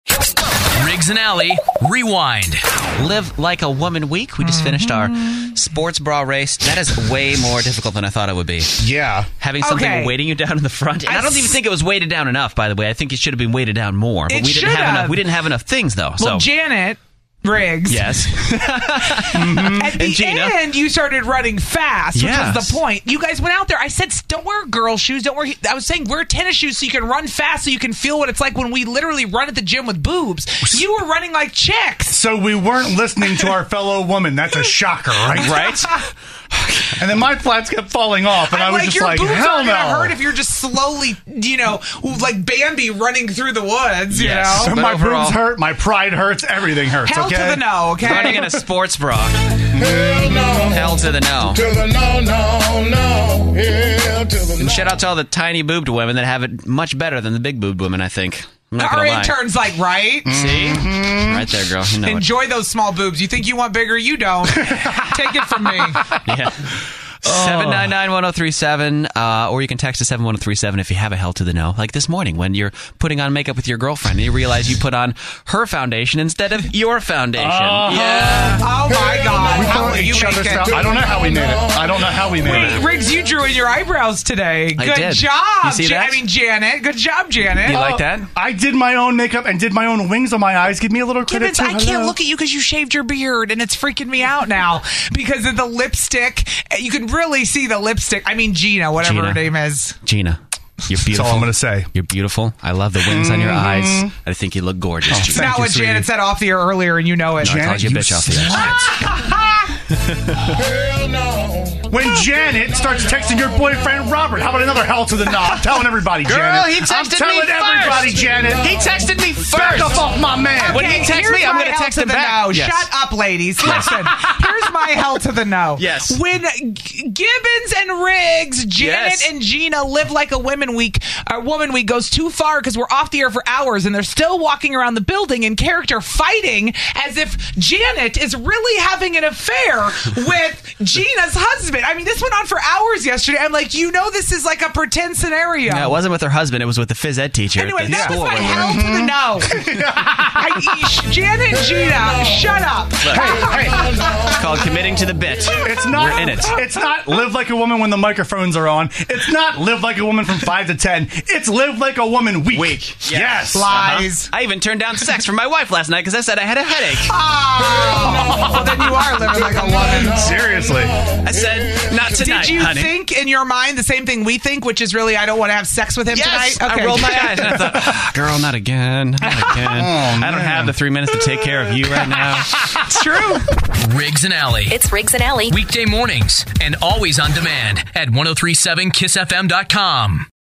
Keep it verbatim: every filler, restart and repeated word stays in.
Riggs and Alley, Rewind. Live Like a Woman Week. We just finished our sports bra race. That is way more difficult than I thought it would be. Yeah. Having something Okay. weighting you down in the front. And I, I don't even think it was weighted down enough, by the way. I think it should have been weighted down more. But It we didn't should have enough. have. We didn't have enough things, though. Well, so Janet Riggs. yes. At the Gina. end, you started running fast, which Yes. was the point. You guys went out there. I said, don't wear girl shoes. Don't wear. I was saying wear tennis shoes so you can run fast, so you can feel what it's like when we literally run at the gym with boobs. You were running like chicks. So we weren't listening to our fellow woman. That's a shocker, right? Right? And then my flats kept falling off, and I'm I was like, just your like, boobs hell aren't no. gonna hurt if you're just slowly, you know, like Bambi running through the woods. You Yes. know, But my overall- boobs hurt, my pride hurts, everything hurts, hell okay? to the no. Okay. Running in a sports bra. Hell no. Hell to the no. To the no, no, no. Hell to the no. And shout out to all the tiny boobed women that have it much better than the big boobed women, I think. I'm not Our gonna lie. intern's like, right? See? Right there, girl. You know it. Enjoy those small boobs. You think you want bigger? You don't. Take it from me. Yeah. seven nine nine, one oh three seven, uh, or you can text to seven one oh three seven if you have a hell to the no. Like this morning when you're putting on makeup with your girlfriend and you realize you put on her foundation instead of your foundation. Uh-huh. Yeah. Oh my God! We How thought will you each make other's it? found- I don't know how we made it. I don't know how we made Wait, it. Riggs, you drew in your eyebrows today. I Good did. job. You see Ja- that? I mean, Janet. Good job, Janet. You like Oh, that? I did my own makeup and did my own wings on my eyes. Give me a little credit Gibbons, too. I can't Hello. look at you because you shaved your beard, and it's freaking me out now because of the lipstick. You can really see the lipstick. I mean, Gina, whatever Gina. her name is. Gina, you're beautiful. That's all I'm going to say. You're beautiful. I love the wings on your eyes. I think you look gorgeous, It's Gina. not you, what sweetie. Janet said off the air earlier, and you know it. I Janet, called you a you bitch off the air. Hell no. When Janet starts texting your boyfriend Robert, how about another hell to the no? I'm telling everybody, Girl, Janet. he texted I'm me telling first. everybody, Janet. He texted me first. Back up off my man. When he texts here's me, I'm my gonna hell text to him the back. No. Yes. Shut up, ladies. Listen, here's my hell to the no. Yes. When G- Gibbons and Riggs, Janet Yes. and Gina live like a women week. Our woman week goes too far because we're off the air for hours and they're still walking around the building in character fighting as if Janet is really having an affair with Gina's husband. I mean, this went on for hours yesterday. I'm like, you know, this is like a pretend scenario. No, it wasn't with her husband. It was with the phys ed teacher Anyway, at the that was school. my where we were. hell to the no. I, Janet and Gina, shut up. It's called committing to the bit. It's not. We're in it. It's not live like a woman when the microphones are on. It's not live like a woman from five to ten. It's live like a woman week. Week. Yes. Lies. I even turned down sex from my wife last night because I said I had a headache. Oh, well, then you are living like a woman. Seriously. I said, not tonight, Did you honey. think in your mind the same thing we think, which is really I don't want to have sex with him Yes, tonight? I rolled my eyes and I thought, "Ah, girl, not again, not again. I don't have the three minutes to take care of you right now. It's true. Riggs and Alley. It's Riggs and Alley. Weekday mornings and always on demand at ten thirty-seven kiss f m dot com.